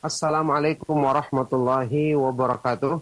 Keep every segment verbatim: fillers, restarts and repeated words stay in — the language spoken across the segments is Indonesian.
Assalamualaikum warahmatullahi wabarakatuh.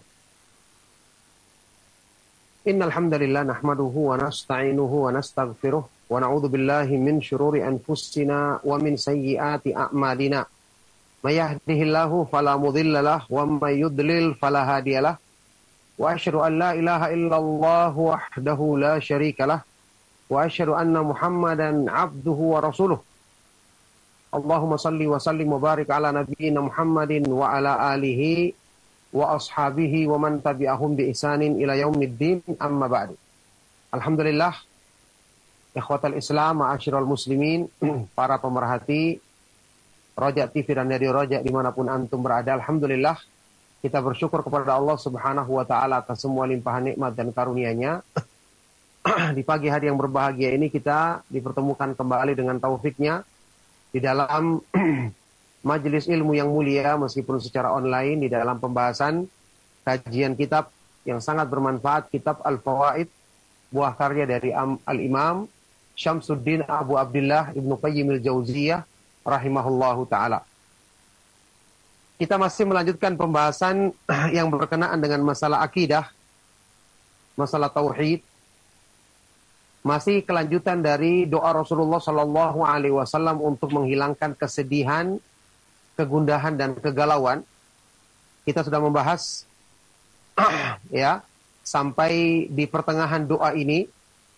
Innal hamdalillah nahmaduhu wa nasta'inuhu wa nastaghfiruh wa na'udzu billahi min syururi anfusina wa min sayyiati a'malina. May yahdihillahu fala mudhillalah wa may yudlil fala hadiyalah. Wa asyhadu an la ilaha illallah wahdahu la syarikalah wa asyhadu anna Muhammadan 'abduhu wa rasuluh. Allahumma salli wa sallim wa barik ala nabiyyina Muhammadin wa ala alihi wa ashabihi wa man tabi'ahum bi ihsanin ila yaumiddin, amma ba'du. Alhamdulillah, ikhwatal Islam, ma'asyiral muslimin, para pemerhati Roja T V dan Radio Roja dimanapun antum berada. Alhamdulillah, kita bersyukur kepada Allah subhanahu wa ta'ala atas semua limpahan nikmat dan karunia-Nya. Di pagi hari yang berbahagia ini kita dipertemukan kembali dengan taufiknya di dalam majelis ilmu yang mulia, meskipun secara online, di dalam pembahasan kajian kitab yang sangat bermanfaat, kitab Al-Fawaid, buah karya dari Al-Imam Syamsuddin Abu Abdullah Ibnu Qayyim Al-Jauziyah rahimahullahu ta'ala. Kita masih melanjutkan pembahasan yang berkenaan dengan masalah akidah, masalah tauhid. Masih kelanjutan dari doa Rasulullah Shallallahu Alaihi Wasallam untuk menghilangkan kesedihan, kegundahan dan kegalauan. Kita sudah membahas ya sampai di pertengahan doa ini.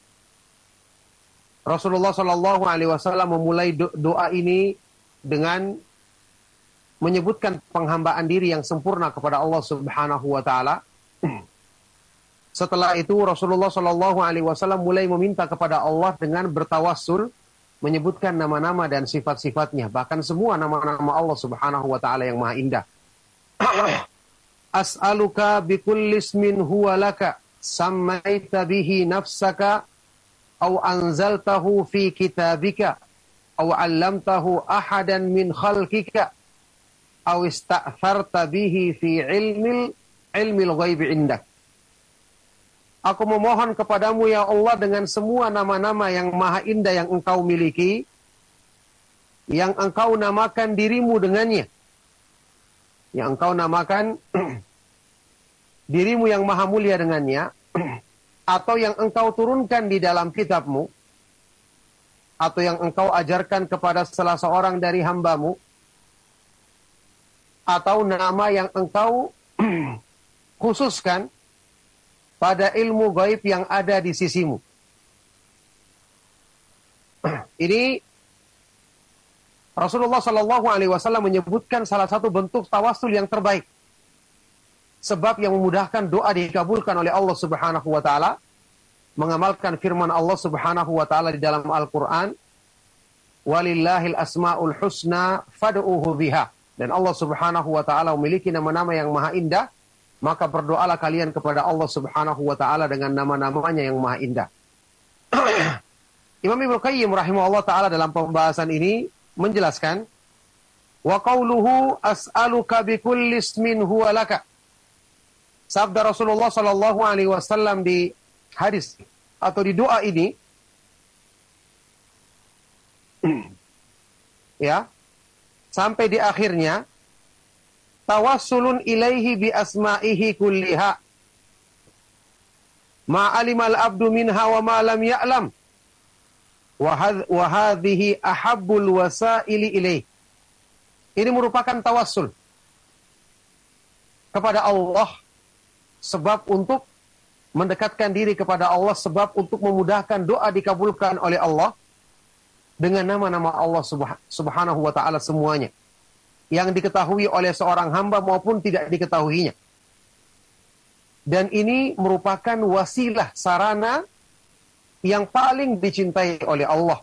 Rasulullah Shallallahu Alaihi Wasallam memulai do- doa ini dengan menyebutkan penghambaan diri yang sempurna kepada Allah Subhanahu Wa Taala. Setelah itu Rasulullah Shallallahu Alaihi Wasallam mulai meminta kepada Allah dengan bertawassul, menyebutkan nama-nama dan sifat-sifatnya, bahkan semua nama-nama Allah Subhanahu Wa Taala yang maha indah. As'aluka bikulli ismin huwa laka sammaita bihi nafsaka aw anzaltahu fi kitabika aw 'allamtahu ahadan min khalqika aw ista'tharta bihi fi ilmil ilmil ghaibi indak. Aku memohon kepadamu ya Allah dengan semua nama-nama yang maha indah yang engkau miliki, yang engkau namakan dirimu dengannya, yang engkau namakan dirimu yang maha mulia dengannya, atau yang engkau turunkan di dalam kitabmu, atau yang engkau ajarkan kepada salah seorang dari hambamu, atau nama yang engkau khususkan pada ilmu gaib yang ada di sisimu. Ini Rasulullah Shallallahu Alaihi Wasallam menyebutkan salah satu bentuk tawassul yang terbaik, sebab yang memudahkan doa dikabulkan oleh Allah Subhanahu Wa Taala, mengamalkan firman Allah Subhanahu Wa Taala di dalam Al-Quran, walillahil asmaul husna fad'uhu biha, dan Allah Subhanahu Wa Taala memiliki nama-nama yang maha indah, maka berdoalah kalian kepada Allah Subhanahu Wa Taala dengan nama-namanya yang maha indah. Imam Ibnu Qayyim rahimahullah taala dalam pembahasan ini menjelaskan, wa qauluhu as'aluka bikulli ismin huwa laka. Sabda Rasulullah sallallahu alaihi wasallam di hadis atau di doa ini ya, sampai di akhirnya, tawassulun ilaihi bi asma'ihi kulliha ma alimal abdu minha wa ma lam ya'lam wa hadhihi ahabbul wasaili ilaih. Ini merupakan tawassul kepada Allah, sebab untuk mendekatkan diri kepada Allah, sebab untuk memudahkan doa dikabulkan oleh Allah dengan nama-nama Allah Subhanahu wa taala semuanya, yang diketahui oleh seorang hamba maupun tidak diketahuinya. Dan ini merupakan wasilah, sarana yang paling dicintai oleh Allah.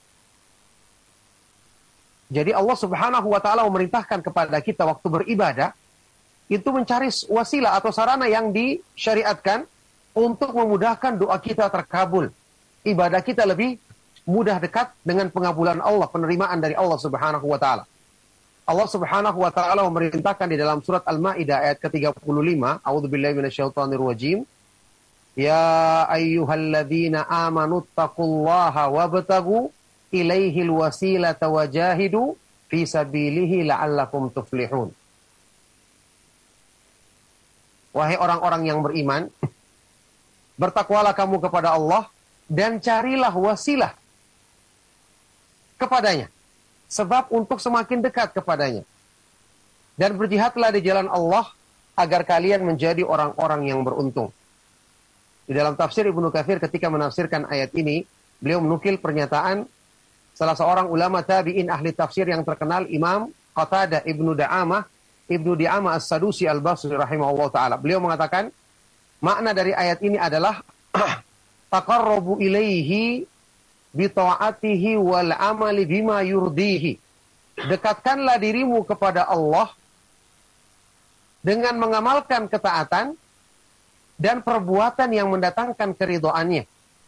Jadi Allah Subhanahu wa taala memerintahkan kepada kita waktu beribadah itu mencari wasilah atau sarana yang disyariatkan untuk memudahkan doa kita terkabul. Ibadah kita lebih mudah dekat dengan pengabulan Allah, penerimaan dari Allah Subhanahu wa taala. Allah Subhanahu wa taala memerintahkan di dalam surat Al-Maidah ayat ke tiga puluh lima, a'udzubillahi minasyaitonir rajim. Ya ayyuhalladzina amanu taqullaha wabtagu ilaihil wasilata wajahidu fi sabilihi la'allakum tuflihun. wahai orang-orang yang beriman, bertakwalah kamu kepada Allah dan carilah wasilah kepadanya. Sebab untuk semakin dekat kepadanya. Dan berjihadlah di jalan Allah agar kalian menjadi orang-orang yang beruntung. Di dalam tafsir Ibnu Katsir ketika menafsirkan ayat ini, beliau menukil pernyataan salah seorang ulama tabi'in ahli tafsir yang terkenal, Imam Qatadah Ibnu Da'amah, Ibnu Di'amah As-Sadusi Al-Basri rahimahullah ta'ala. Beliau mengatakan, makna dari ayat ini adalah taqarrabu ilaihi bita'atihi wal amali bima yurdihi. Dekatkanlah dirimu kepada Allah dengan mengamalkan ketaatan dan perbuatan yang mendatangkan keridhaannya.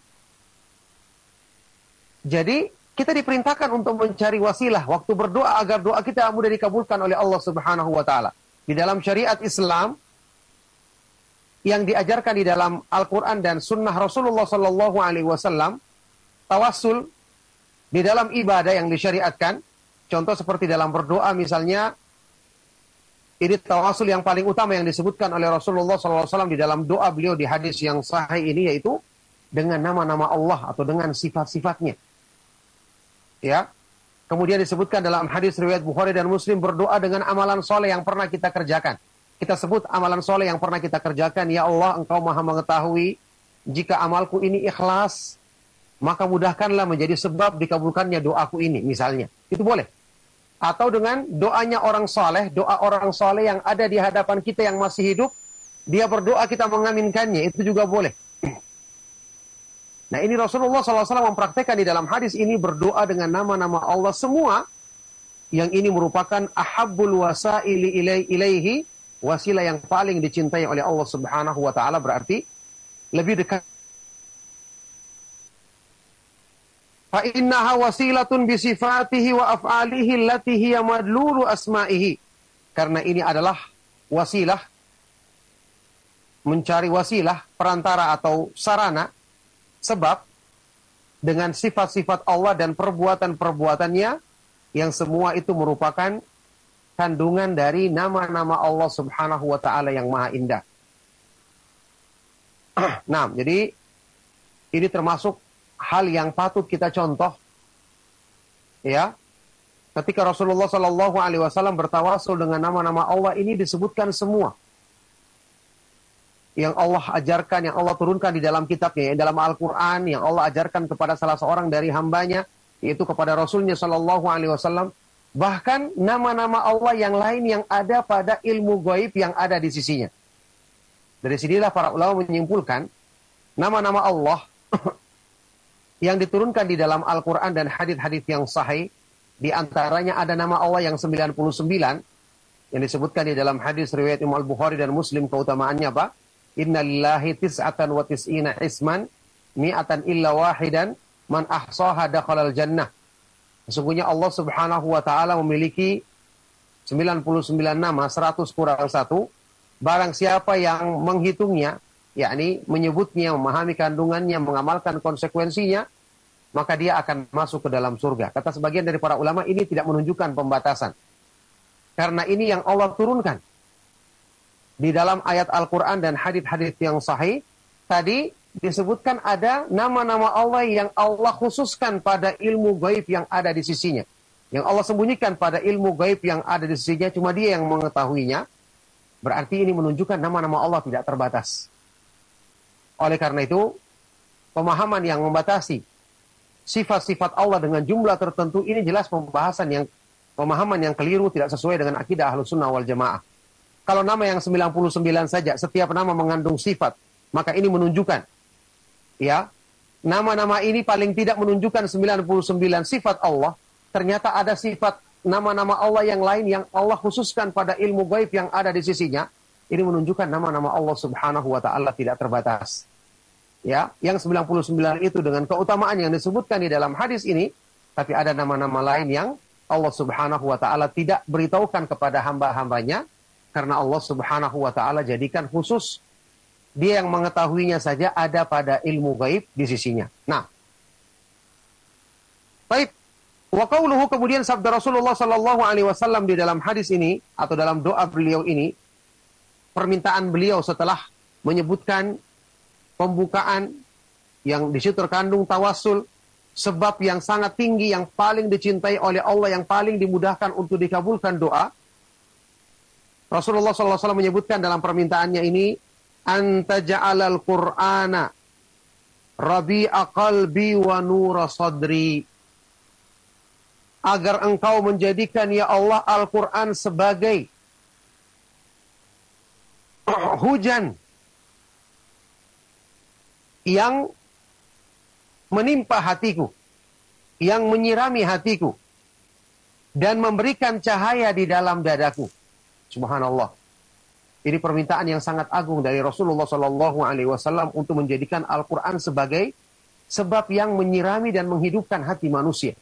Jadi, kita diperintahkan untuk mencari wasilah waktu berdoa agar doa kita mudah dikabulkan oleh Allah Subhanahu wa taala. Di dalam syariat Islam yang diajarkan di dalam Al-Qur'an dan sunnah Rasulullah sallallahu alaihi wasallam, tawassul di dalam ibadah yang disyariatkan, contoh seperti dalam berdoa misalnya, ini tawassul yang paling utama yang disebutkan oleh Rasulullah sallallahu alaihi wasallam di dalam doa beliau di hadis yang sahih ini, yaitu dengan nama-nama Allah atau dengan sifat-sifatnya. Ya. Kemudian disebutkan dalam hadis riwayat Bukhari dan Muslim, berdoa dengan amalan soleh yang pernah kita kerjakan. Kita sebut amalan soleh yang pernah kita kerjakan, ya Allah, Engkau Maha mengetahui jika amalku ini ikhlas, maka mudahkanlah menjadi sebab dikabulkannya doaku ini, misalnya. Itu boleh. Atau dengan doanya orang soleh, doa orang soleh yang ada di hadapan kita yang masih hidup, dia berdoa kita mengaminkannya, itu juga boleh. Nah, ini Rasulullah shallallahu alaihi wasallam mempraktekkan di dalam hadis ini berdoa dengan nama-nama Allah semua, yang ini merupakan ahabbul wasaili ilaihi, wasilah yang paling dicintai oleh Allah Subhanahu wa taala, berarti lebih dekat. Fa innaha wasilatun bi sifatihi wa af'alihi allati hiya madlulu asma'ihi. Karena ini adalah wasilah, mencari wasilah, perantara atau sarana, sebab dengan sifat-sifat Allah dan perbuatan-perbuatannya yang semua itu merupakan kandungan dari nama-nama Allah Subhanahu wa taala yang maha indah. Nah, jadi ini termasuk hal yang patut kita contoh, ya. Ketika Rasulullah Shallallahu Alaihi Wasallam bertawasul dengan nama-nama Allah, ini disebutkan semua yang Allah ajarkan, yang Allah turunkan di dalam kitabnya, yang dalam Al-Quran, yang Allah ajarkan kepada salah seorang dari hambanya, yaitu kepada Rasulnya Shallallahu Alaihi Wasallam. Bahkan nama-nama Allah yang lain yang ada pada ilmu gaib yang ada di sisinya. Dari sinilah para ulama menyimpulkan nama-nama Allah yang diturunkan di dalam Al-Quran dan hadis-hadis yang sahih, di antaranya ada nama Allah yang sembilan puluh sembilan, yang disebutkan di dalam hadis riwayat Imam Al-Bukhari dan Muslim, keutamaannya apa? Inna lillahi tis'atan wa tis'ina isman, mi'atan illa wahidan, man ahsaha dakhalal jannah. Sesungguhnya Allah Subhanahu wa ta'ala memiliki sembilan puluh sembilan nama, seratus kurang satu. Barang siapa yang menghitungnya, yakni menyebutnya, memahami kandungannya, mengamalkan konsekuensinya, maka dia akan masuk ke dalam surga. Kata sebagian dari para ulama, ini tidak menunjukkan pembatasan. Karena ini yang Allah turunkan di dalam ayat Al-Quran dan hadis-hadis yang sahih. Tadi disebutkan ada nama-nama Allah yang Allah khususkan pada ilmu gaib yang ada di sisinya. Yang Allah sembunyikan pada ilmu gaib yang ada di sisinya, cuma dia yang mengetahuinya. Berarti ini menunjukkan nama-nama Allah tidak terbatas. Oleh karena itu, pemahaman yang membatasi sifat-sifat Allah dengan jumlah tertentu, ini jelas pembahasan yang, pemahaman yang keliru, tidak sesuai dengan akidah Ahlus Sunnah wal Jamaah. Kalau nama yang sembilan puluh sembilan saja, setiap nama mengandung sifat, maka ini menunjukkan, ya, nama-nama ini paling tidak menunjukkan sembilan puluh sembilan sifat Allah. Ternyata ada sifat nama-nama Allah yang lain yang Allah khususkan pada ilmu gaib yang ada di sisinya. Ini menunjukkan nama-nama Allah Subhanahu wa ta'ala tidak terbatas. Ya, yang sembilan puluh sembilan itu dengan keutamaan yang disebutkan di dalam hadis ini, tapi ada nama-nama lain yang Allah Subhanahu wa ta'ala tidak beritahukan kepada hamba-hambanya, karena Allah Subhanahu wa ta'ala jadikan khusus dia yang mengetahuinya saja ada pada ilmu gaib di sisinya. Nah, baik. Wa qauluhu, kemudian sabda Rasulullah sallallahu alaihi wasallam di dalam hadis ini atau dalam doa beliau ini, permintaan beliau setelah menyebutkan pembukaan yang di situ terkandung tawasul, sebab yang sangat tinggi, yang paling dicintai oleh Allah, yang paling dimudahkan untuk dikabulkan doa. Rasulullah shallallahu alaihi wasallam menyebutkan dalam permintaannya ini, anta ja'alal qur'ana rabi'a qalbi wa nura sadri. Agar engkau menjadikan ya Allah Al-Quran sebagai hujan yang menimpa hatiku, yang menyirami hatiku, dan memberikan cahaya di dalam dadaku. Subhanallah. Ini permintaan yang sangat agung dari Rasulullah shallallahu alaihi wasallam untuk menjadikan Al-Quran sebagai sebab yang menyirami dan menghidupkan hati manusia.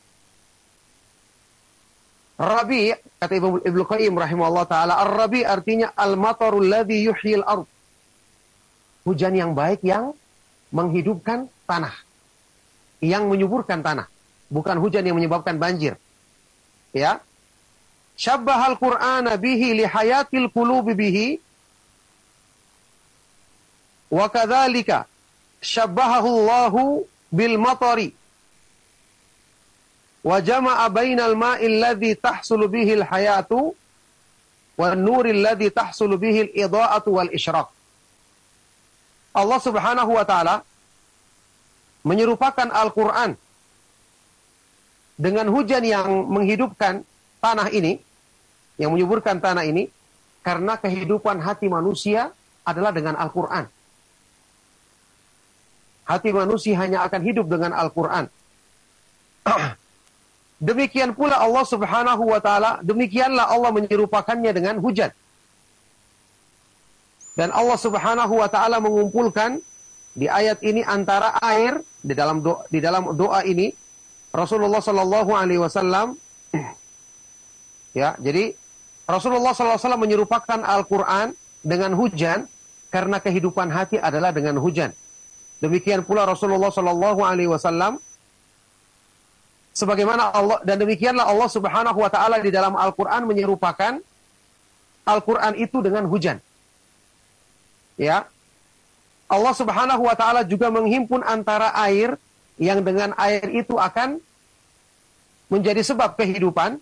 Rabi, kata Ibnu Qayyim rahimahullah ta'ala, Ar-Rabi artinya al-matarul ladzi yuhyil ard. Hujan yang baik yang menghidupkan tanah, yang menyuburkan tanah, bukan hujan yang menyebabkan banjir. Ya. Syabbahal Qur'ana bihi li hayatil qulubi bihi wa kadzalika syabbahahu Allahu bil matari wa jama'a bainal ma'il ladzi tahsulu bihi al hayatu wan nuril ladzi tahsulu bihi al idha'atu wal isyraq. Allah Subhanahu wa taala menyerupakan Al-Qur'an dengan hujan yang menghidupkan tanah ini, yang menyuburkan tanah ini, karena kehidupan hati manusia adalah dengan Al-Quran. Hati manusia hanya akan hidup dengan Al-Quran. Demikian pula Allah Subhanahu wa taala, demikianlah Allah menyerupakannya dengan hujan. Dan Allah Subhanahu wa taala mengumpulkan di ayat ini antara air di dalam doa, di dalam doa ini Rasulullah sallallahu alaihi wasallam ya, jadi Rasulullah sallallahu alaihi wasallam menyerupakan Al-Qur'an dengan hujan karena kehidupan hati adalah dengan hujan. Demikian pula Rasulullah sallallahu alaihi wasallam sebagaimana Allah, dan demikianlah Allah Subhanahu wa taala di dalam Al-Qur'an menyerupakan Al-Qur'an itu dengan hujan. Ya. Allah Subhanahu wa taala juga menghimpun antara air yang dengan air itu akan menjadi sebab kehidupan.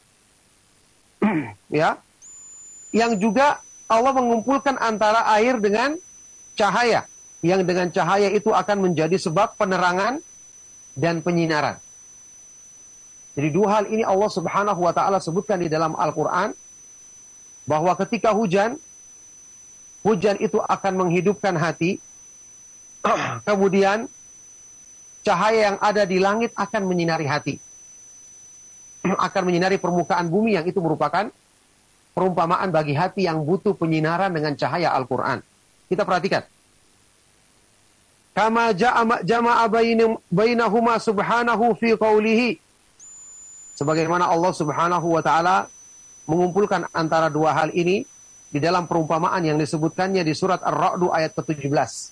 Ya. Yang juga Allah mengumpulkan antara air dengan cahaya, yang dengan cahaya itu akan menjadi sebab penerangan dan penyinaran. Jadi dua hal ini Allah Subhanahu wa taala sebutkan di dalam Al-Qur'an, bahwa ketika hujan, hujan itu akan menghidupkan hati. Kemudian cahaya yang ada di langit akan menyinari hati. Akan menyinari permukaan bumi, yang itu merupakan perumpamaan bagi hati yang butuh penyinaran dengan cahaya Al-Qur'an. Kita perhatikan. Kama jama'a bainahuma subhanahu fi qawlihi. Sebagaimana Allah Subhanahu wa taala mengumpulkan antara dua hal ini di dalam perumpamaan yang disebutkannya di surat Ar-Ra'd ayat ke tujuh belas.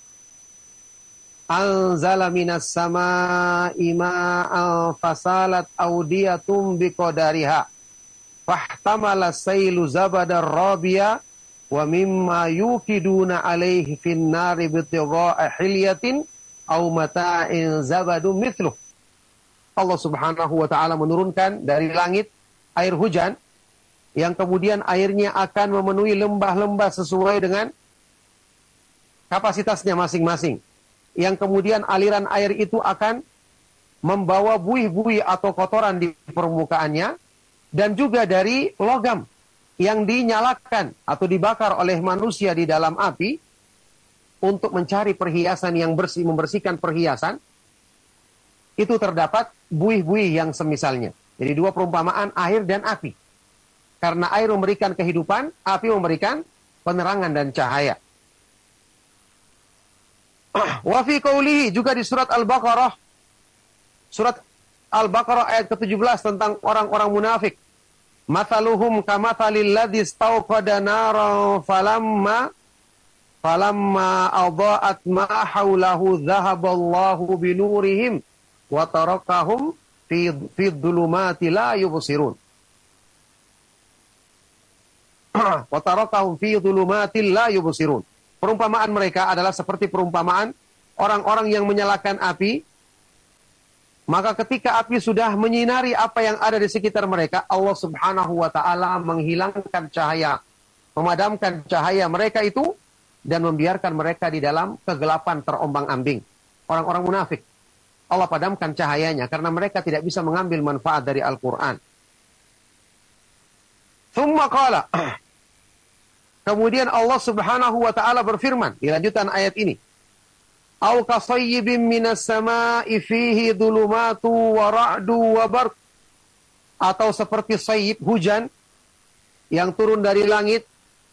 Anzala minas samaa'i ma'an fasalat awdiyatum biqadariha fahtamala sailu zabadar rabiya wa mimma yukiduna alaihi fin nari bitigha'a hilyatin aw mata'in zabadun mithluh. Allah Subhanahu wa taala menurunkan dari langit air hujan yang kemudian airnya akan memenuhi lembah-lembah sesuai dengan kapasitasnya masing-masing. Yang kemudian aliran air itu akan membawa buih-buih atau kotoran di permukaannya, dan juga dari logam yang dinyalakan atau dibakar oleh manusia di dalam api untuk mencari perhiasan yang bersih, membersihkan perhiasan. Itu terdapat buih-buih yang semisalnya. Jadi dua perumpamaan, air dan api. Karena air memberikan kehidupan, api memberikan penerangan dan cahaya. Wa fi qawlihi, juga di surat Al-Baqarah. Surat Al-Baqarah ayat ke tujuh belas tentang orang-orang munafik. Mathaluhum kamathalil ladzi istawqada naran falamma falamma adha'at ma haulahu dhahaballahu binurihim wa tarakahum fi fi dhulumati la yubsirun. wa tarakahum fi dhulumatil la yubsirun. Perumpamaan mereka adalah seperti perumpamaan orang-orang yang menyalakan api. Maka ketika api sudah menyinari apa yang ada di sekitar mereka, Allah Subhanahu wa taala menghilangkan cahaya, memadamkan cahaya mereka itu dan membiarkan mereka di dalam kegelapan terombang-ambing. Orang-orang munafik, Allah padamkan cahayanya karena mereka tidak bisa mengambil manfaat dari Al-Qur'an. Tsumma qala. Kemudian Allah Subhanahu wa taala berfirman di lanjutan ayat ini. Au kasayyibin minas sama'i fihi dhulumatu wa ra'du wa barq. Atau seperti sayyib, hujan yang turun dari langit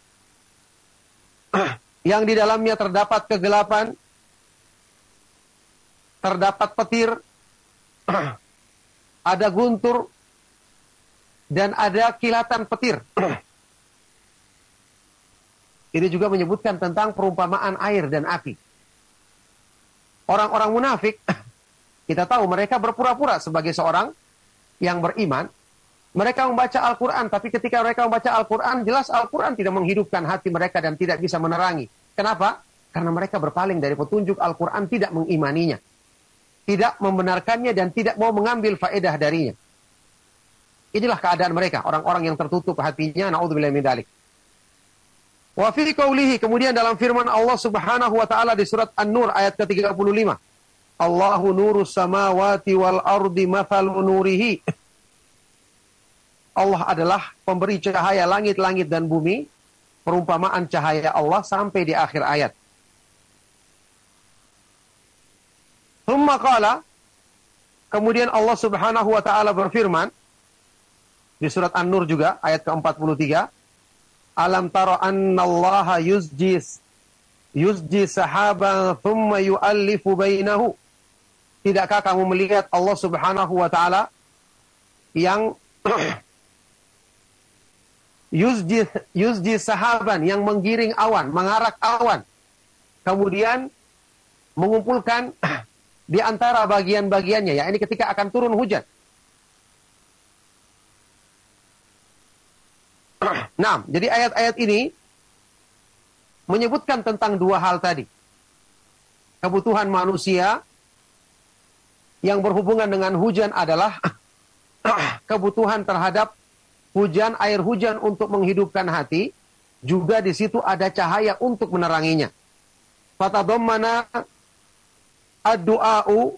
yang di dalamnya terdapat kegelapan, terdapat petir, ada guntur dan ada kilatan petir. Ini juga menyebutkan tentang perumpamaan air dan api. Orang-orang munafik, kita tahu mereka berpura-pura sebagai seorang yang beriman. Mereka membaca Al-Quran, tapi ketika mereka membaca Al-Quran, jelas Al-Quran tidak menghidupkan hati mereka dan tidak bisa menerangi. Kenapa? Karena mereka berpaling dari petunjuk Al-Quran, tidak mengimaninya. Tidak membenarkannya dan tidak mau mengambil faedah darinya. Inilah keadaan mereka, orang-orang yang tertutup hatinya, na'udzubillahi min dzalik. Wa fi qoulihi, kemudian dalam firman Allah Subhanahu wa taala di surat An-Nur ayat ke tiga puluh lima. Allahu nurus samawati wal ardi mathalu nurihi. Allah adalah pemberi cahaya langit-langit dan bumi. Perumpamaan cahaya Allah sampai di akhir ayat. Tsumma qala, kemudian Allah Subhanahu wa taala berfirman di surat An-Nur juga ayat ke empat puluh tiga. Alam tara annallaha yuzjis yuzji sahaban thumma yu'allifu bainahu. Tidakkah kamu melihat Allah Subhanahu wa taala yang yuzji yuzji sahaban, yang menggiring awan, mengarak awan, kemudian mengumpulkan di antara bagian-bagiannya, ya ini ketika akan turun hujan. Nah, jadi ayat-ayat ini menyebutkan tentang dua hal tadi. Kebutuhan manusia yang berhubungan dengan hujan adalah kebutuhan terhadap hujan, air hujan untuk menghidupkan hati. Juga di situ ada cahaya untuk meneranginya. Fatadammana ad-du'a'u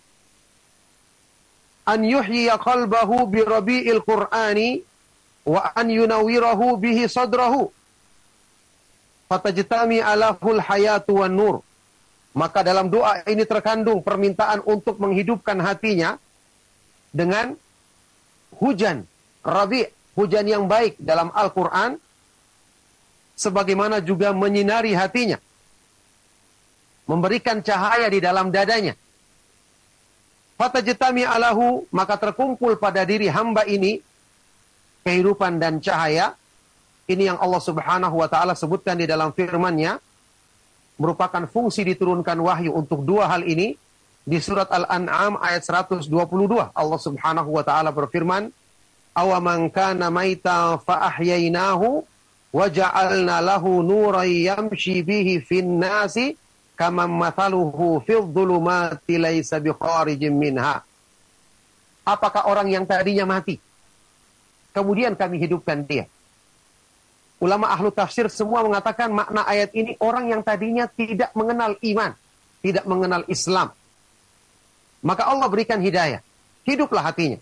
an yuhyiya qalbahu bi rabi'il qur'ani wa an yunawwirahu bihi sadrahu fatajtami alahul hayatu wan nur. Maka dalam doa ini terkandung permintaan untuk menghidupkan hatinya dengan hujan rabi', hujan yang baik dalam Al-Quran, sebagaimana juga menyinari hatinya, memberikan cahaya di dalam dadanya. Fatajtami alahu, maka terkumpul pada diri hamba ini kehidupan dan cahaya. Ini yang Allah Subhanahu wa taala sebutkan di dalam firman-Nya, merupakan fungsi diturunkan wahyu untuk dua hal ini. Di surat Al-An'am ayat seratus dua puluh dua, Allah Subhanahu wa taala berfirman, "Awaman kana maita fa ahyainahu wa ja'alna lahu nuran yamshi bihi fin nasi kama mathaluhu fil dhulumati laisa bikharijin minha." Apakah orang yang tadinya mati kemudian kami hidupkan dia? Ulama ahlu tafsir semua mengatakan makna ayat ini orang yang tadinya tidak mengenal iman, tidak mengenal Islam. Maka Allah berikan hidayah, hiduplah hatinya.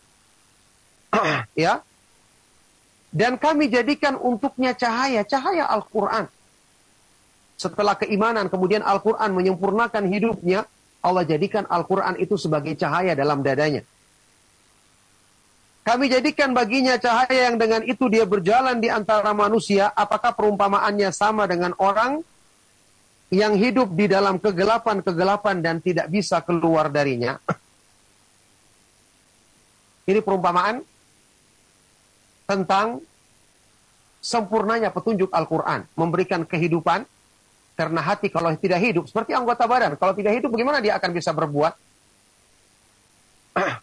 Ya. Dan kami jadikan untuknya cahaya, cahaya Al-Quran. Setelah keimanan, kemudian Al-Quran menyempurnakan hidupnya, Allah jadikan Al-Quran itu sebagai cahaya dalam dadanya. Kami jadikan baginya cahaya yang dengan itu dia berjalan di antara manusia. Apakah perumpamaannya sama dengan orang yang hidup di dalam kegelapan-kegelapan dan tidak bisa keluar darinya? Ini perumpamaan tentang sempurnanya petunjuk Al-Quran. Memberikan kehidupan, karena hati kalau tidak hidup, seperti anggota badan. Kalau tidak hidup, bagaimana dia akan bisa berbuat?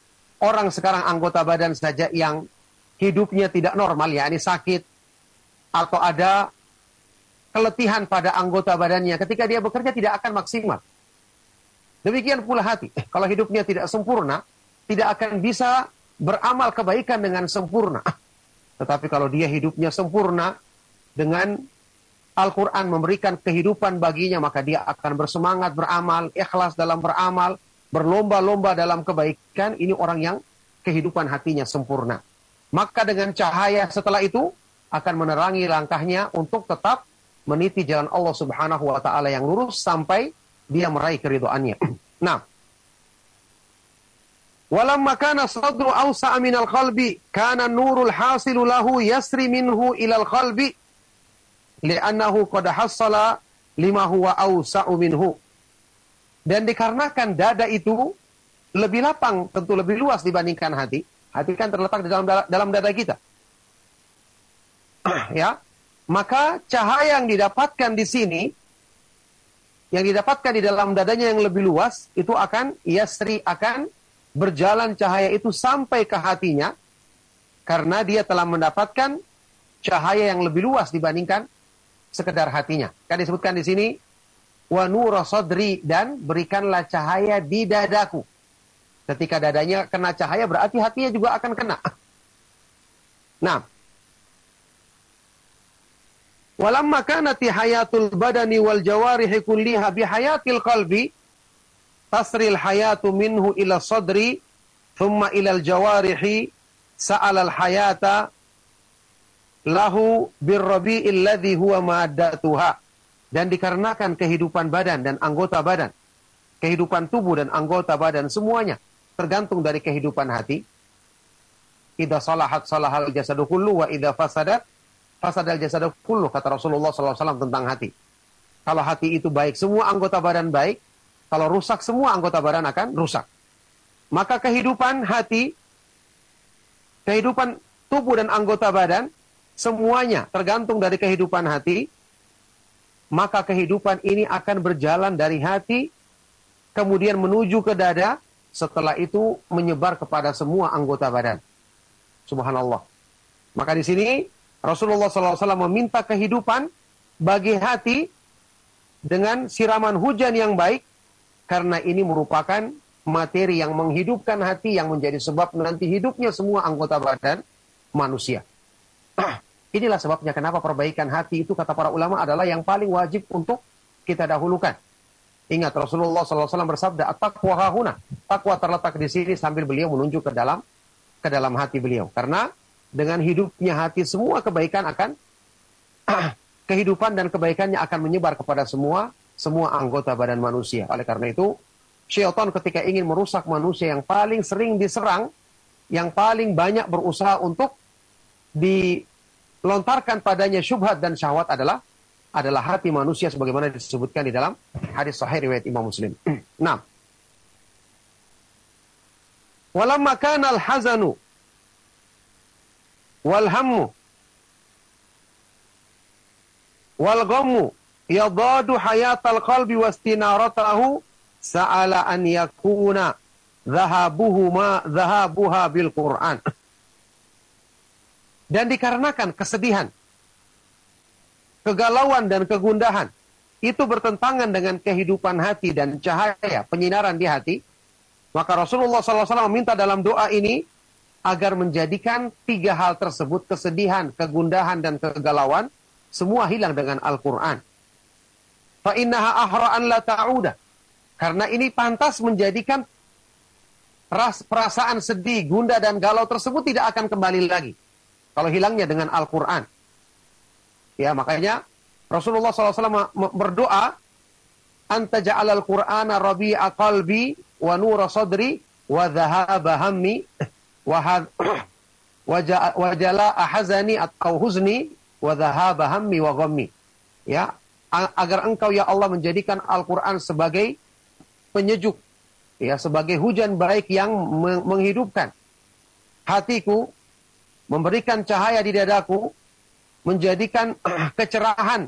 Orang sekarang anggota badan saja yang hidupnya tidak normal, ya ini sakit, atau ada keletihan pada anggota badannya, ketika dia bekerja tidak akan maksimal. Demikian pula hati. Kalau hidupnya tidak sempurna, tidak akan bisa beramal kebaikan dengan sempurna. Tetapi kalau dia hidupnya sempurna, dengan Al-Quran memberikan kehidupan baginya, maka dia akan bersemangat beramal, ikhlas dalam beramal, berlomba-lomba dalam kebaikan. Ini orang yang kehidupan hatinya sempurna. Maka dengan cahaya setelah itu, akan menerangi langkahnya untuk tetap meniti jalan Allah Subhanahu wa Ta'ala yang lurus sampai dia meraih keridhaannya. Nah, walamma kana sadru awsa'a minal qalbi kana nurul hasilu lahu yasri minhu ilal qalbi li'annahu qad hassala lima huwa awsa'u minhu. Dan dikarenakan dada itu lebih lapang, tentu lebih luas dibandingkan hati. Hati kan terletak di dalam dalam dada kita. Ya, maka cahaya yang didapatkan di sini, yang didapatkan di dalam dadanya yang lebih luas, itu akan yasri, akan berjalan cahaya itu sampai ke hatinya, karena dia telah mendapatkan cahaya yang lebih luas dibandingkan sekedar hatinya. Kan disebutkan di sini, wa nura sadri, dan berikanlah cahaya di dadaku. Ketika dadanya kena cahaya, berarti hatinya juga akan kena. Nah, walamma kanati hayatul badani wal jawarihi kulliha bihayatil qalbi tasril hayatu minhu ila sadri thumma ila al jawarihi sa'al al hayata lahu birrabi'il ladzi huwa maddatuha. Dan dikarenakan kehidupan badan dan anggota badan, kehidupan tubuh dan anggota badan semuanya tergantung dari kehidupan hati. Idza salahat salahal jasadu kullu wa idza fasadat fasadal jasadu kullu, kata Rasulullah sallallahu alaihi wasallam tentang hati. Kalau hati itu baik, semua anggota badan baik. Kalau rusak, semua anggota badan akan rusak. Maka kehidupan hati, kehidupan tubuh dan anggota badan, semuanya tergantung dari kehidupan hati. Maka kehidupan ini akan berjalan dari hati, kemudian menuju ke dada, setelah itu menyebar kepada semua anggota badan. Subhanallah. Maka di sini Rasulullah sallallahu alaihi wasallam meminta kehidupan bagi hati dengan siraman hujan yang baik, karena ini merupakan materi yang menghidupkan hati, yang menjadi sebab nanti hidupnya semua anggota badan manusia. Inilah sebabnya kenapa perbaikan hati itu, kata para ulama, adalah yang paling wajib untuk kita dahulukan. Ingat, Rasulullah sallallahu alaihi wasallam bersabda, at-taqwa hahuna. Takwa terletak di sini, sambil beliau menunjuk ke dalam ke dalam hati beliau. Karena dengan hidupnya hati, semua kebaikan akan kehidupan dan kebaikannya akan menyebar kepada semua semua anggota badan manusia. Oleh karena itu, syaitan ketika ingin merusak manusia, yang paling sering diserang, yang paling banyak berusaha untuk dilontarkan padanya syubhat dan syahwat adalah adalah hati manusia, sebagaimana disebutkan di dalam hadis sahih riwayat Imam Muslim. Nah, walamma kana al-hazanu wal hammu wal ghammu yadadu hayatal qalbi wastinaratahu sa'ala an yakuna dhahabuhuma dhahabuha bil Qur'an. Dan dikarenakan kesedihan, kegalauan dan kegundahan itu bertentangan dengan kehidupan hati dan cahaya penyinaran di hati, maka Rasulullah sallallahu alaihi wasallam meminta dalam doa ini agar menjadikan tiga hal tersebut, kesedihan, kegundahan, dan kegalauan, semua hilang dengan Al-Quran. Fa innaha ahra'an la ta'uda. Karena ini pantas menjadikan ras, perasaan sedih, gundah, dan galau tersebut tidak akan kembali lagi kalau hilangnya dengan Al-Quran. Ya, makanya Rasulullah sallallahu alaihi wasallam berdoa, anta ja'alal Qur'ana rabi'a qalbi wa nura sadri wa dhahaba hammi wa jala ahzani atau huzni wa dhahaba hammi wa ghammi. Ya, agar engkau ya Allah menjadikan Al-Quran sebagai penyejuk, ya, sebagai hujan baik yang menghidupkan hatiku, memberikan cahaya di dadaku, menjadikan kecerahan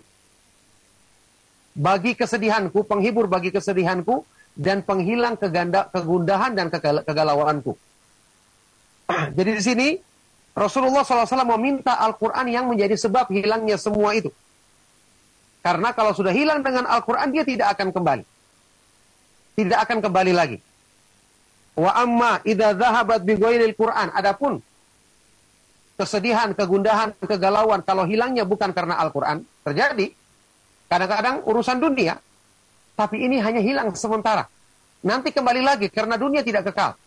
bagi kesedihanku, penghibur bagi kesedihanku, dan penghilang keganda, kegundahan dan kegalauanku. Jadi di sini Rasulullah shallallahu alaihi wasallam meminta Al-Quran yang menjadi sebab hilangnya semua itu. Karena kalau sudah hilang dengan Al-Quran, dia tidak akan kembali. Tidak akan kembali lagi. Wa amma idza dhahabat bi ghairil Qur'an. Adapun kesedihan, kegundahan, kegalauan kalau hilangnya bukan karena Al-Quran, terjadi kadang-kadang urusan dunia, tapi ini hanya hilang sementara. Nanti kembali lagi karena dunia tidak kekal.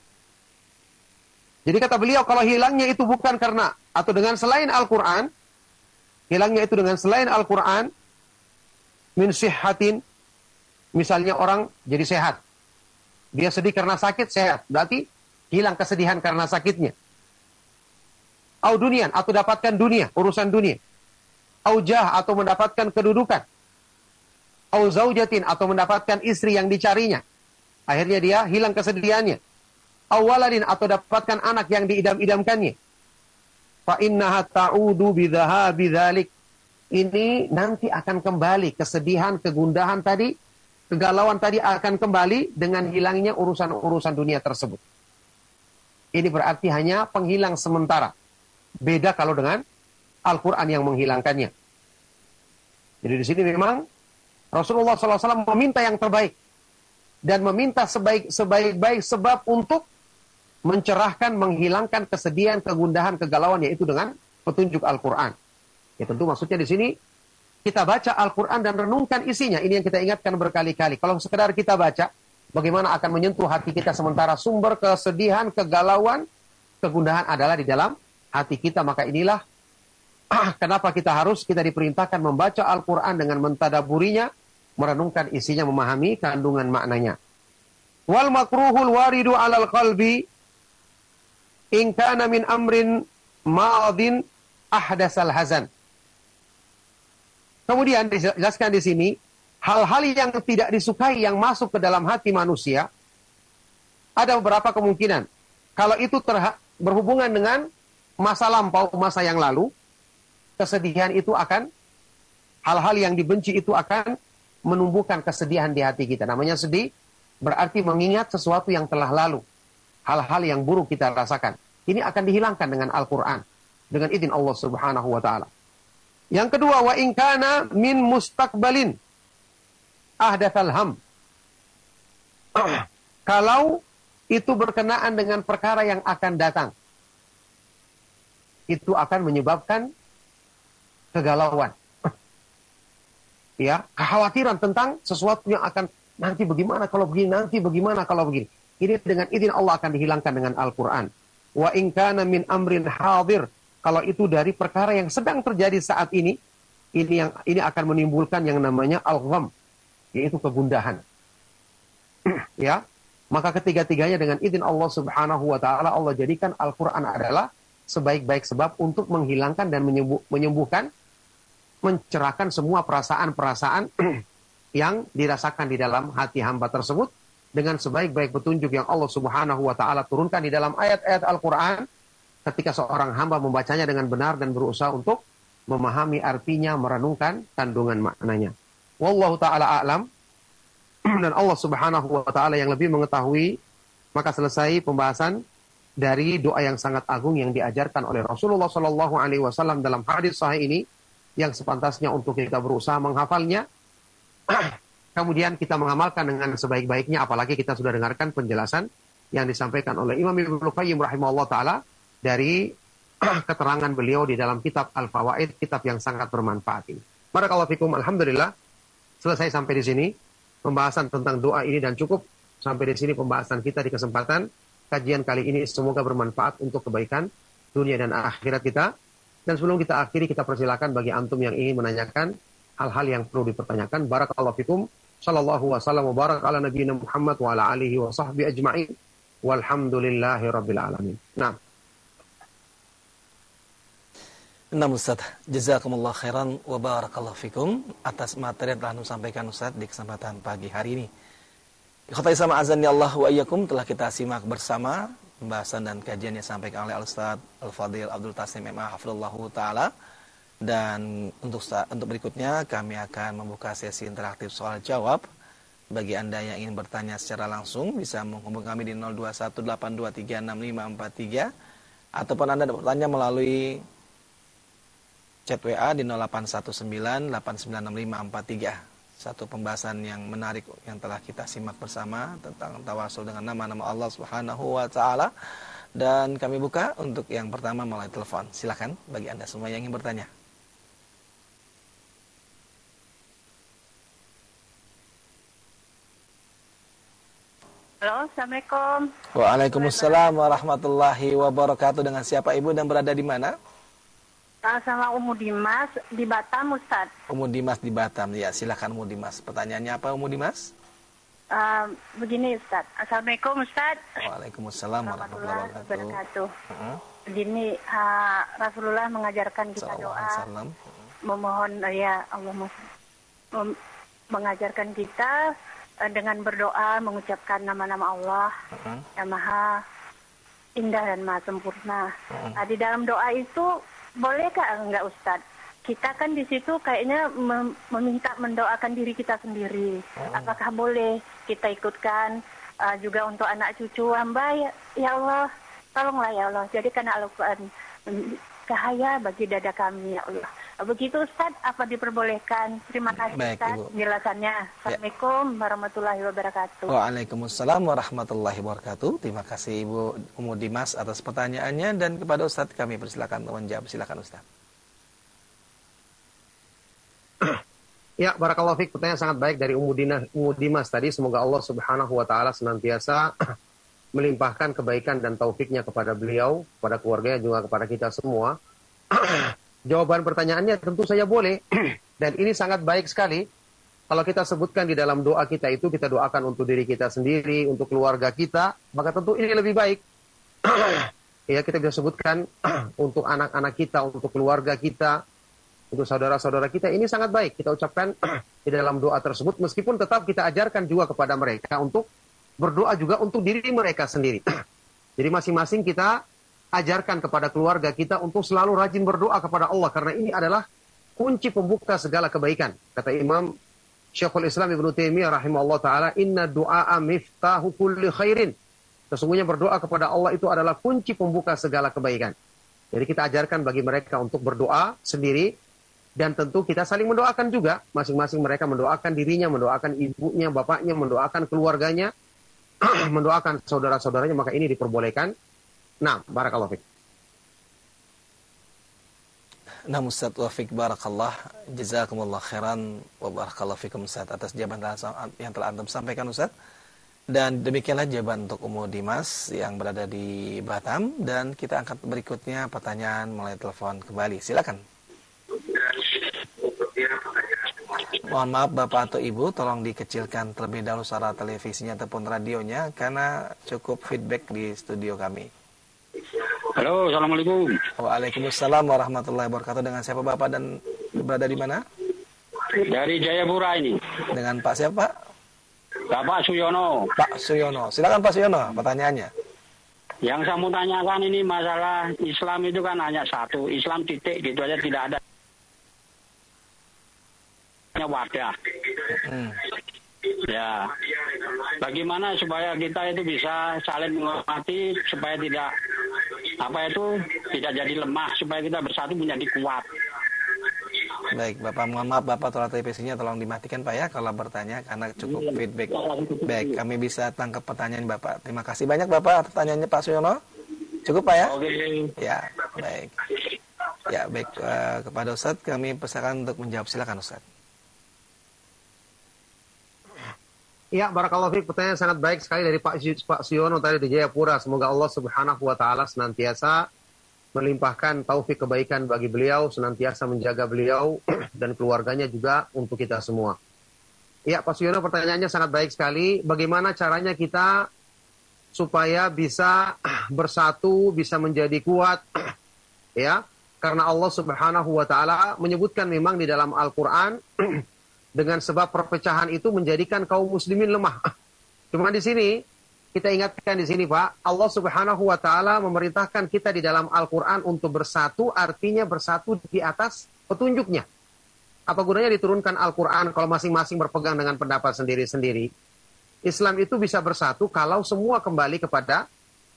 Jadi kata beliau, kalau hilangnya itu bukan karena atau dengan selain Al-Quran, hilangnya itu dengan selain Al-Quran, min sihhatin, misalnya orang jadi sehat. Dia sedih karena sakit, sehat. Berarti hilang kesedihan karena sakitnya. Au dunian, atau dapatkan dunia, urusan dunia. Au jah, atau mendapatkan kedudukan. Au zaujatin, atau mendapatkan istri yang dicarinya. Akhirnya dia hilang kesedihannya. Au waladin, atau dapatkan anak yang diidam-idamkannya. Fa innaha ta'udu bidhahabi dzalik. Ini nanti akan kembali kesedihan, kegundahan tadi, kegalauan tadi akan kembali dengan hilangnya urusan-urusan dunia tersebut. Ini berarti hanya penghilang sementara. Beda kalau dengan Al-Quran yang menghilangkannya. Jadi di sini memang Rasulullah shallallahu alaihi wasallam meminta yang terbaik. Dan meminta sebaik, sebaik-baik sebab untuk mencerahkan, menghilangkan kesedihan, kegundahan, kegalauan, yaitu dengan petunjuk Al-Quran. Ya tentu maksudnya di sini kita baca Al-Quran dan renungkan isinya. Ini yang kita ingatkan berkali-kali. Kalau sekedar kita baca, bagaimana akan menyentuh hati kita sementara sumber kesedihan, kegalauan, kegundahan adalah di dalam hati kita. Maka inilah kenapa kita harus, kita diperintahkan membaca Al-Quran dengan mentadaburinya, merenungkan isinya, memahami kandungan maknanya. Wal makruhul waridu alal qalbi in kana min amrin ma'adhin ahdasal hazan. Kemudian dijelaskan di sini, hal-hal yang tidak disukai yang masuk ke dalam hati manusia, ada beberapa kemungkinan. Kalau itu terha- berhubungan dengan masa lampau, masa yang lalu, kesedihan itu akan, hal-hal yang dibenci itu akan menumbuhkan kesedihan di hati kita. Namanya sedih, berarti mengingat sesuatu yang telah lalu. Hal-hal yang buruk kita rasakan. Ini akan dihilangkan dengan Al-Quran. Dengan izin Allah subhanahu wa ta'ala. Yang kedua, wa in kana min mustaqbalin ahdatsal ham. Kalau itu berkenaan dengan perkara yang akan datang, itu akan menyebabkan kegalauan. Ya, kekhawatiran tentang sesuatu yang akan nanti bagaimana kalau begini, nanti bagaimana kalau begini. Ini dengan izin Allah akan dihilangkan dengan Al-Quran. Wa in kana min amrin hadir. Kalau itu dari perkara yang sedang terjadi saat ini, ini yang ini akan menimbulkan yang namanya al-gham, yaitu kegundahan. Ya, maka ketiga-tiganya dengan izin Allah Subhanahu wa taala, Allah jadikan Al-Qur'an adalah sebaik-baik sebab untuk menghilangkan dan menyembuh, menyembuhkan, mencerahkan semua perasaan-perasaan yang dirasakan di dalam hati hamba tersebut dengan sebaik-baik petunjuk yang Allah Subhanahu wa taala turunkan di dalam ayat-ayat Al-Qur'an. Ketika seorang hamba membacanya dengan benar dan berusaha untuk memahami artinya, merenungkan kandungan maknanya. Wallahu ta'ala a'lam. Dan Allah subhanahu wa ta'ala yang lebih mengetahui. Maka selesai pembahasan dari doa yang sangat agung yang diajarkan oleh Rasulullah shallallahu alaihi wasallam dalam hadis sahih ini, yang sepantasnya untuk kita berusaha menghafalnya. Kemudian kita mengamalkan dengan sebaik-baiknya, apalagi kita sudah dengarkan penjelasan yang disampaikan oleh Imam Ibnu Qayyim rahimahullah ta'ala dari keterangan beliau di dalam kitab Al-Fawaid, kitab yang sangat bermanfaat ini. Barakallahu fikum, alhamdulillah. Selesai sampai di sini pembahasan tentang doa ini, dan cukup sampai di sini pembahasan kita di kesempatan kajian kali ini. Semoga bermanfaat untuk kebaikan dunia dan akhirat kita. Dan sebelum kita akhiri, kita persilakan bagi antum yang ingin menanyakan hal-hal yang perlu dipertanyakan. Barakallahu fikum. Sallallahu wasallam wa barak ala nabiyina Muhammad wa ala alihi wa sahbihi ajma'in. Walhamdulillahi rabbil alamin. Nah. Nah Ustaz, jazakumullah khairan wa barakallahu fikum atas materi yang telah disampaikan Ustaz di kesempatan pagi hari ini. Ikhwatai sama azan ya Allah wa iyyakum, telah kita simak bersama pembahasan dan kajian yang disampaikan oleh Al-Ustaz Al-Fadil Abdul Tasim M A hafizallahu taala. Dan untuk untuk berikutnya kami akan membuka sesi interaktif soal jawab. Bagi Anda yang ingin bertanya secara langsung bisa menghubungi kami di nol dua satu delapan dua tiga enam lima empat tiga ataupun Anda bertanya melalui chat W A di nol delapan satu sembilan delapan sembilan enam lima empat tiga. Satu pembahasan yang menarik yang telah kita simak bersama tentang tawasul dengan nama-nama Allah Subhanahu wa taala, dan kami buka untuk yang pertama melalui telepon. Silakan bagi Anda semua yang ingin bertanya. Halo, Assalamualaikum. Waalaikumsalam warahmatullahi wabarakatuh. Dengan siapa Ibu dan berada di mana? Sama Umu Dimas di Batam, Ustaz. Umu Dimas di Batam. Ya, silakan Umu Dimas. Pertanyaannya apa Umu Dimas? Uh, begini Ustaz. Assalamualaikum Ustaz. Waalaikumsalam warahmatullahi wabarakatuh. Uh-huh. Begini, uh, Rasulullah mengajarkan kita doa. Memohon uh, ya Allah mem- mengajarkan kita uh, dengan berdoa mengucapkan nama-nama Allah uh-huh. yang Maha Indah dan Maha Sempurna. Uh-huh. Nah, di dalam doa itu bolehkah enggak Ustaz? Kita kan di situ kayaknya mem- meminta mendoakan diri kita sendiri. Oh. Apakah boleh kita ikutkan uh, juga untuk anak cucu hamba? Ya, ya Allah, tolonglah ya Allah. Jadikan Al-Quran cahaya bagi dada kami ya Allah. Begitu Ustaz, apa diperbolehkan? Terima kasih Baik, Ustaz penjelasannya. Assalamualaikum ya. warahmatullahi wabarakatuh. Waalaikumsalam warahmatullahi wabarakatuh. Terima kasih Ibu Umu Dimas atas pertanyaannya, dan kepada Ustaz kami persilakan untuk menjawab. Silakan Ustaz. Ya, barakallahu fiik. Pertanyaan sangat baik dari Umu, Dina, Umu Dimas tadi. Semoga Allah Subhanahu wa taala senantiasa melimpahkan kebaikan dan taufiknya kepada beliau, kepada keluarganya, juga kepada kita semua. Jawaban pertanyaannya tentu saja boleh. Dan ini sangat baik sekali. Kalau kita sebutkan di dalam doa kita itu, kita doakan untuk diri kita sendiri, untuk keluarga kita, maka tentu ini lebih baik. Ya, kita bisa sebutkan untuk anak-anak kita, untuk keluarga kita, untuk saudara-saudara kita, ini sangat baik. Kita ucapkan di dalam doa tersebut, meskipun tetap kita ajarkan juga kepada mereka untuk berdoa juga untuk diri mereka sendiri. Jadi masing-masing kita ajarkan kepada keluarga kita untuk selalu rajin berdoa kepada Allah, karena ini adalah kunci pembuka segala kebaikan. Kata Imam Syekhul Islam Ibnu Taimiyah rahimahullah taala, inna du'a miftahu kulli khairin. Sesungguhnya berdoa kepada Allah itu adalah kunci pembuka segala kebaikan. Jadi kita ajarkan bagi mereka untuk berdoa sendiri, dan tentu kita saling mendoakan juga. Masing-masing mereka mendoakan dirinya, mendoakan ibunya, bapaknya, mendoakan keluarganya, mendoakan saudara-saudaranya, maka ini diperbolehkan. Nah, barakallahu fiik. Nah, Ustaz Wafik barakallah, jazakumullah khairan wa barakallahu fikum Ustaz atas jawaban yang telah Antum sampaikan Ustaz. Dan demikianlah jawaban untuk Umu Dimas yang berada di Batam, dan kita angkat berikutnya pertanyaan melalui telepon kembali. Silakan. Mohon maaf Bapak atau Ibu, tolong dikecilkan terlebih dahulu suara televisinya ataupun radionya, karena cukup feedback di studio kami. Halo, Assalamualaikum. Waalaikumsalam warahmatullahi wabarakatuh. Dengan siapa Bapak dan berada di mana? Dari Jayapura ini. Dengan Pak siapa? Bapak Suyono. Pak Suyono. Silakan Pak Suyono, pertanyaannya. Yang saya mau tanyakan ini masalah Islam itu kan hanya satu, Islam titik gitu aja, tidak ada wadah. Hmm. Ya, bagaimana supaya kita itu bisa saling menghormati, supaya tidak apa itu tidak jadi lemah, supaya kita bersatu menjadi kuat. Baik, Bapak, mohon maaf Bapak, tolong televisinya tolong dimatikan Pak ya kalau bertanya, karena cukup feedback. Baik, kami bisa tangkap pertanyaan Bapak. Terima kasih banyak Bapak pertanyaannya Pak Suyono. Cukup Pak ya? Oke. Ya, baik. Ya, baik, uh, kepada Ustadz kami persilakan untuk menjawab. Silakan Ustadz. Ya, barakallahu fiik. Pertanyaan sangat baik sekali dari Pak Pak Suyono tadi di Jayapura. Semoga Allah Subhanahu wa taala senantiasa melimpahkan taufik kebaikan bagi beliau, senantiasa menjaga beliau dan keluarganya juga untuk kita semua. Ya, Pak Suyono, pertanyaannya sangat baik sekali. Bagaimana caranya kita supaya bisa bersatu, bisa menjadi kuat? Ya, karena Allah Subhanahu wa taala menyebutkan memang di dalam Al-Qur'an dengan sebab perpecahan itu menjadikan kaum muslimin lemah. Cuma di sini kita ingatkan di sini Pak, Allah Subhanahu wa taala memerintahkan kita di dalam Al-Qur'an untuk bersatu, artinya bersatu di atas petunjuknya. Apa gunanya diturunkan Al-Qur'an kalau masing-masing berpegang dengan pendapat sendiri-sendiri? Islam itu bisa bersatu kalau semua kembali kepada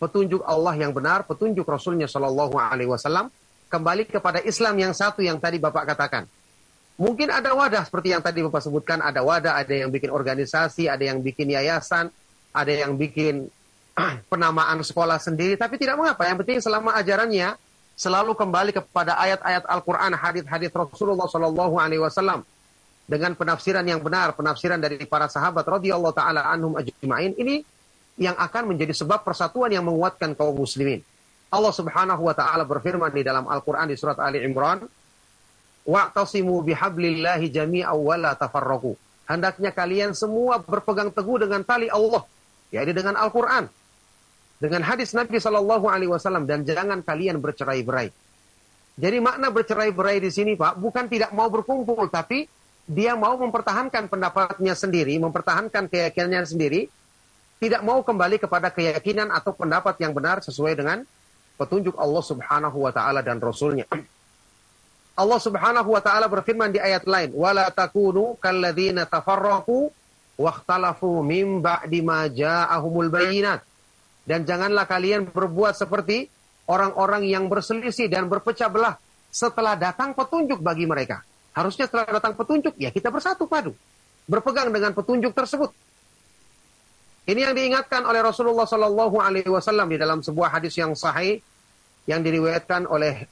petunjuk Allah yang benar, petunjuk Rasulnya Shallallahu Alaihi Wasallam, kembali kepada Islam yang satu yang tadi Bapak katakan. Mungkin ada wadah seperti yang tadi Bapak sebutkan, ada wadah, ada yang bikin organisasi, ada yang bikin yayasan, ada yang bikin penamaan sekolah sendiri, tapi tidak mengapa. Yang penting selama ajarannya selalu kembali kepada ayat-ayat Al-Quran, hadits-hadits Rasulullah Shallallahu Alaihi Wasallam dengan penafsiran yang benar, penafsiran dari para sahabat radhiyallahu taala anhum ajma'in, ini yang akan menjadi sebab persatuan yang menguatkan kaum muslimin. Allah Subhanahu wa taala berfirman di dalam Al-Qur'an di surat Ali Imran, "Wa'tasimu bihablillahi jami'an wa la tafarraqu." Hendaknya kalian semua berpegang teguh dengan tali Allah, yaitu dengan Al-Qur'an, dengan hadis Nabi sallallahu alaihi wasallam, dan jangan kalian bercerai-berai. Jadi makna bercerai-berai di sini, Pak, bukan tidak mau berkumpul, tapi dia mau mempertahankan pendapatnya sendiri, mempertahankan keyakinannya sendiri, tidak mau kembali kepada keyakinan atau pendapat yang benar sesuai dengan petunjuk Allah Subhanahu wa taala dan Rasulnya. Allah Subhanahu wa taala berfirman di ayat lain, "Wala takunu kalladzina tafarraqu wakhtalafu min ba'di ma ja'ahumul bayyinat." Dan janganlah kalian berbuat seperti orang-orang yang berselisih dan berpecah belah setelah datang petunjuk bagi mereka. Harusnya setelah datang petunjuk, ya kita bersatu padu, berpegang dengan petunjuk tersebut. Ini yang diingatkan oleh Rasulullah Shallallahu Alaihi Wasallam di dalam sebuah hadis yang sahih yang diriwayatkan oleh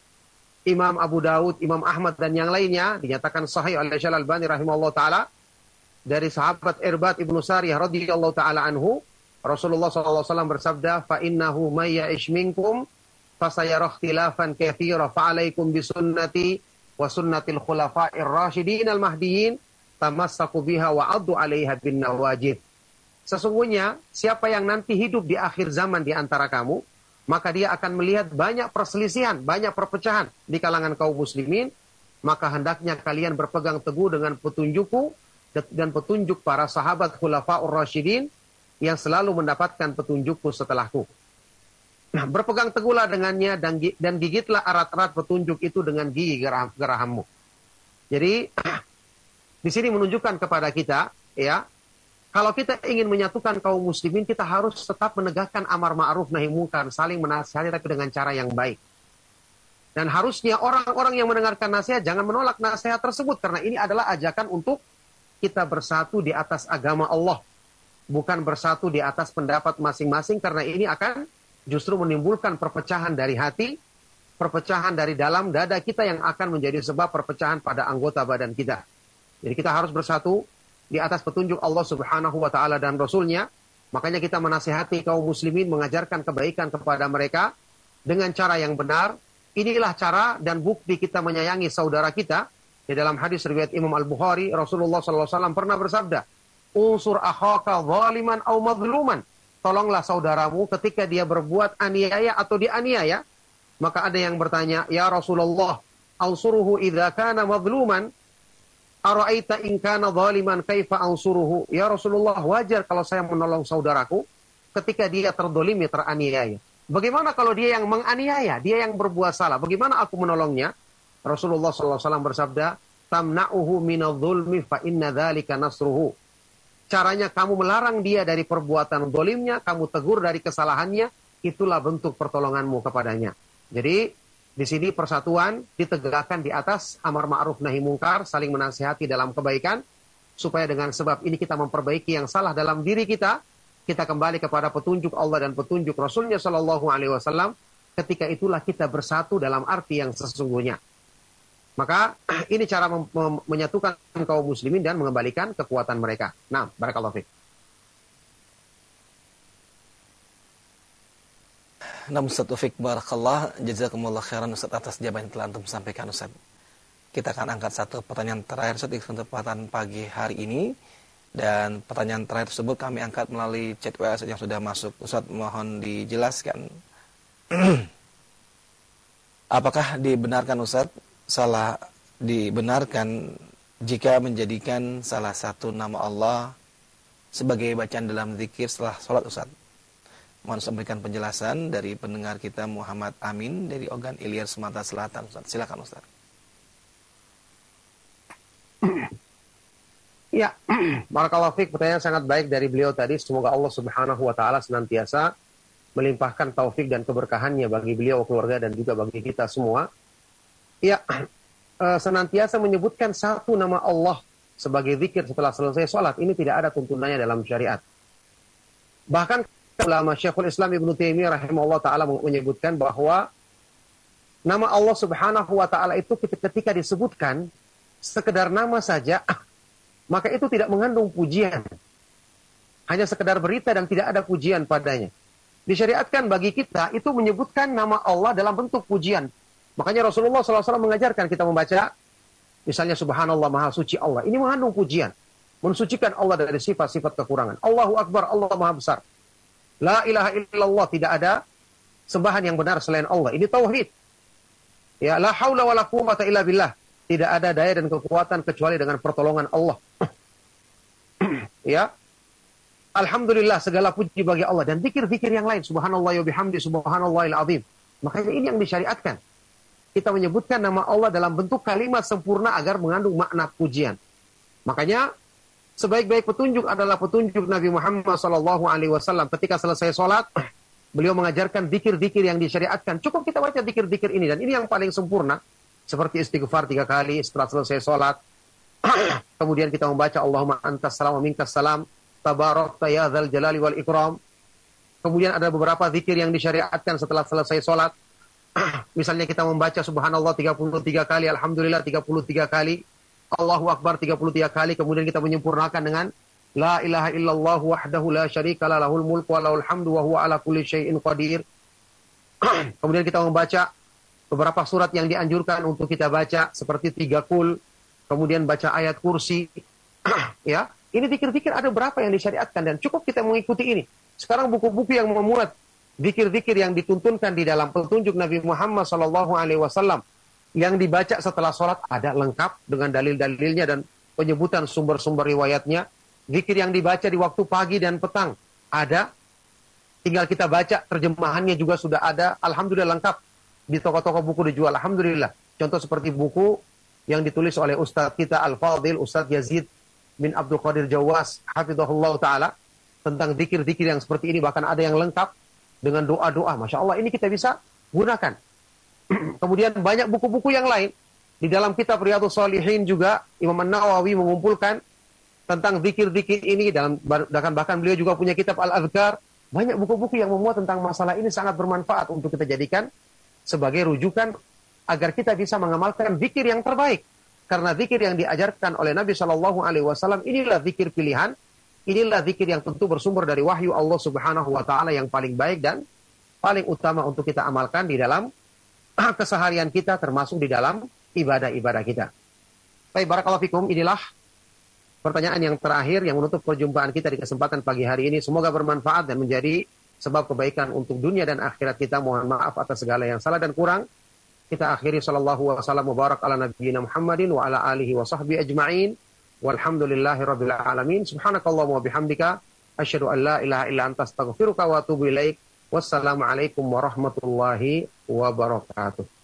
Imam Abu Dawud, Imam Ahmad dan yang lainnya, dinyatakan sahih oleh Syekh Al-Albani rahimahullah taala dari sahabat Irbad ibnu Sariyah radhiyallahu taala anhu. Rasulullah Shallallahu Alaihi Wasallam bersabda, "Fa innahu may ya'ish minkum fasayara ikhtilafan katsira fa'alaikum bisunnati wa sunnatil khulafa'ir rasyidin al-mahdiyyin tamassaku biha wa 'addu 'alaiha bin nawajid." Sesungguhnya siapa yang nanti hidup di akhir zaman di antara kamu, maka dia akan melihat banyak perselisihan, banyak perpecahan di kalangan kaum muslimin, maka hendaknya kalian berpegang teguh dengan petunjukku dan petunjuk para sahabat khulafaur rasyidin yang selalu mendapatkan petunjukku setelahku. Nah, berpegang teguhlah dengannya dan, dan gigitlah erat-erat petunjuk itu dengan gigi gerah, gerahammu. Jadi di sini menunjukkan kepada kita, ya, kalau kita ingin menyatukan kaum muslimin, kita harus tetap menegakkan amar ma'ruf nahi munkar, saling menasihati tapi dengan cara yang baik. Dan harusnya orang-orang yang mendengarkan nasihat jangan menolak nasihat tersebut, karena ini adalah ajakan untuk kita bersatu di atas agama Allah, bukan bersatu di atas pendapat masing-masing, karena ini akan justru menimbulkan perpecahan dari hati, perpecahan dari dalam dada kita yang akan menjadi sebab perpecahan pada anggota badan kita. Jadi kita harus bersatu di atas petunjuk Allah Subhanahu wa taala dan Rasulnya. Makanya kita menasihati kaum muslimin, mengajarkan kebaikan kepada mereka dengan cara yang benar. Inilah cara dan bukti kita menyayangi saudara kita. Di dalam hadis riwayat Imam Al-Bukhari, Rasulullah sallallahu alaihi wasallam pernah bersabda, "Unsur akhaka zaliman aw madhluman." Tolonglah saudaramu ketika dia berbuat aniaya atau dianiaya. Maka ada yang bertanya, "Ya Rasulullah, ansuruhu idza kana madhluman. Ara'aita in kana zaliman kaifa ansuruhu?" Ya Rasulullah, wajar kalau saya menolong saudaraku ketika dia terdolimi, teraniaya. Bagaimana kalau dia yang menganiaya, dia yang berbuat salah? Bagaimana aku menolongnya? Rasulullah sallallahu alaihi wasallam bersabda, "Tamna'uhu minadh-dhulmi fa inna dzalika nasruhu." Caranya kamu melarang dia dari perbuatan zalimnya, kamu tegur dari kesalahannya, itulah bentuk pertolonganmu kepadanya. Jadi di sini persatuan ditegakkan di atas amar ma'ruf nahi mungkar, saling menasihati dalam kebaikan, supaya dengan sebab ini kita memperbaiki yang salah dalam diri kita, kita kembali kepada petunjuk Allah dan petunjuk Rasulnya Shallallahu Alaihi Wasallam. Ketika itulah kita bersatu dalam arti yang sesungguhnya. Maka ini cara mem- mem- menyatukan kaum muslimin dan mengembalikan kekuatan mereka. Nah, barakallahu fiik. Namun Ustaz Taufik barakallah, jazakumullah khairan Ustaz atas jawaban yang telah antum sampaikan Ustaz. Kita akan angkat satu pertanyaan terakhir Ustaz di kesempatan pagi hari ini, dan pertanyaan terakhir tersebut kami angkat melalui chat W A yang sudah masuk. Ustaz mohon dijelaskan. Apakah dibenarkan Ustaz, salah dibenarkan jika menjadikan salah satu nama Allah sebagai bacaan dalam zikir setelah sholat Ustaz? Mohon sampaikan penjelasan dari pendengar kita Muhammad Amin dari Ogan Ilir, Sumatera Selatan. Ustaz, silakan Ustaz. Ya, barakallahu fiik, pertanyaan sangat baik dari beliau tadi. Semoga Allah Subhanahu wa taala senantiasa melimpahkan taufik dan keberkahannya bagi beliau, keluarga, dan juga bagi kita semua. Ya, uh, senantiasa menyebutkan satu nama Allah sebagai zikir setelah selesai sholat. Ini tidak ada tuntunannya dalam syariat. Bahkan ulama Syekhul Islam Ibnu Taimiyah rahimahullah ta'ala menyebutkan bahwa nama Allah subhanahu wa ta'ala itu ketika disebutkan sekedar nama saja, maka itu tidak mengandung pujian. Hanya sekedar berita dan tidak ada pujian padanya. Disyariatkan bagi kita itu menyebutkan nama Allah dalam bentuk pujian. Makanya Rasulullah shallallahu alaihi wasallam mengajarkan kita membaca, misalnya subhanallah, maha suci Allah. Ini mengandung pujian. Mensucikan Allah dari sifat-sifat kekurangan. Allahu Akbar, Allah maha besar. La ilaha illallah, tidak ada sembahan yang benar selain Allah. Ini tauhid. Ya, la haula wala quwwata illa billah. Tidak ada daya dan kekuatan kecuali dengan pertolongan Allah. Ya. Alhamdulillah, segala puji bagi Allah. Dan zikir-zikir yang lain. Subhanallah wa bihamdi, subhanallahil azim. Makanya ini yang disyariatkan. Kita menyebutkan nama Allah dalam bentuk kalimat sempurna agar mengandung makna pujian. Makanya sebaik-baik petunjuk adalah petunjuk Nabi Muhammad shallallahu alaihi wasallam. Ketika selesai sholat, beliau mengajarkan zikir-zikir yang disyariatkan. Cukup kita baca zikir-zikir ini. Dan ini yang paling sempurna. Seperti istighfar tiga kali setelah selesai sholat. Kemudian kita membaca Allahumma antas salam wa minkas salam. Tabarakta ya dzal jalali wal ikram. Kemudian ada beberapa zikir yang disyariatkan setelah selesai sholat. Misalnya kita membaca subhanallah tiga puluh tiga kali, alhamdulillah tiga puluh tiga kali, Allahu Akbar tiga puluh tiga kali. Kemudian kita menyempurnakan dengan la ilaha illallah wahdahu la syarika lah lahul mulku wa lahul hamdu wa huwa ala kulli syai'in qadir. Kemudian kita membaca beberapa surat yang dianjurkan untuk kita baca seperti tiga kul, kemudian baca ayat kursi. Ya, ini zikir-zikir ada berapa yang disyariatkan dan cukup kita mengikuti ini. Sekarang buku-buku yang memuat zikir-zikir yang dituntunkan di dalam petunjuk Nabi Muhammad shallallahu alaihi wasallam yang dibaca setelah sholat ada lengkap dengan dalil-dalilnya dan penyebutan sumber-sumber riwayatnya. Zikir yang dibaca di waktu pagi dan petang ada. Tinggal kita baca, terjemahannya juga sudah ada. Alhamdulillah lengkap. Di toko-toko buku dijual. Alhamdulillah. Contoh seperti buku yang ditulis oleh Ustadz kita Al-Fadil, Ustadz Yazid bin Abdul Qadir Jawas, hafizahullah ta'ala, tentang zikir-zikir yang seperti ini. Bahkan ada yang lengkap dengan doa-doa. Masya Allah, ini kita bisa gunakan. Kemudian banyak buku-buku yang lain. Di dalam kitab Riyadhus Shalihin juga, Imam An-Nawawi mengumpulkan tentang zikir-zikir ini. Dalam, bahkan beliau juga punya kitab Al-Adhkar. Banyak buku-buku yang memuat tentang masalah ini sangat bermanfaat untuk kita jadikan sebagai rujukan agar kita bisa mengamalkan zikir yang terbaik. Karena zikir yang diajarkan oleh Nabi shallallahu alaihi wasallam inilah zikir pilihan, inilah zikir yang tentu bersumber dari wahyu Allah subhanahu wa ta'ala yang paling baik dan paling utama untuk kita amalkan di dalam keseharian kita, termasuk di dalam ibadah-ibadah kita. Baik, barakallahu fikum, inilah pertanyaan yang terakhir yang menutup perjumpaan kita di kesempatan pagi hari ini. Semoga bermanfaat dan menjadi sebab kebaikan untuk dunia dan akhirat kita. Mohon maaf atas segala yang salah dan kurang. Kita akhiri sallallahu wasallam mubarak ala nabiyyina Muhammadin wa ala alihi wa sahbihi ajma'in. Walhamdulillahi rabbil alamin. Subhanakallahumma wa bihamdika asyhadu an la ilaha illa anta astaghfiruka wa atubu ilaik. Wassalamualaikum warahmatullahi wabarakatuh.